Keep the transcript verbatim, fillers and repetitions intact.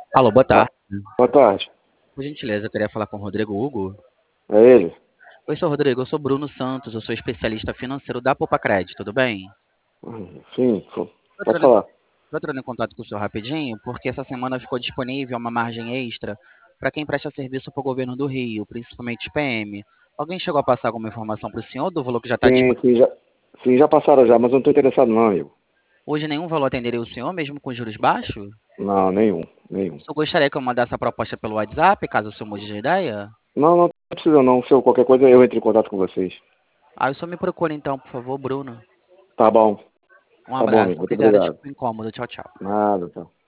Alô, boa Ah, tarde. boa tarde. Por gentileza, eu queria falar com o Rodrigo Hugo. É ele? Oi, sou Rodrigo, eu sou Bruno Santos, eu sou especialista financeiro da Poupa Crédito, tudo bem? Hum, Sim, pô, Tô pode entrando, em- falar. tô entrando em contato com o senhor rapidinho, porque essa semana ficou disponível uma margem extra para quem presta serviço para o governo do Rio, principalmente P M. Alguém chegou a passar alguma informação para o senhor do valor que já está Sim, disponível? sim, já, sim, já passaram já, mas eu não estou interessado não, amigo. Hoje nenhum valor atenderia o senhor, mesmo com juros baixos? Não, nenhum, O nenhum. senhor gostaria que eu mandasse a proposta pelo WhatsApp, caso o senhor mude de ideia? Não, não precisa não. Se eu qualquer coisa eu entro em contato com vocês. Ah, o senhor me procura então, por favor, Bruno. Tá bom, Um tá bom, abraço, amigo. Muito obrigado, obrigado. desculpa o incômodo, tchau, tchau. Nada, tá.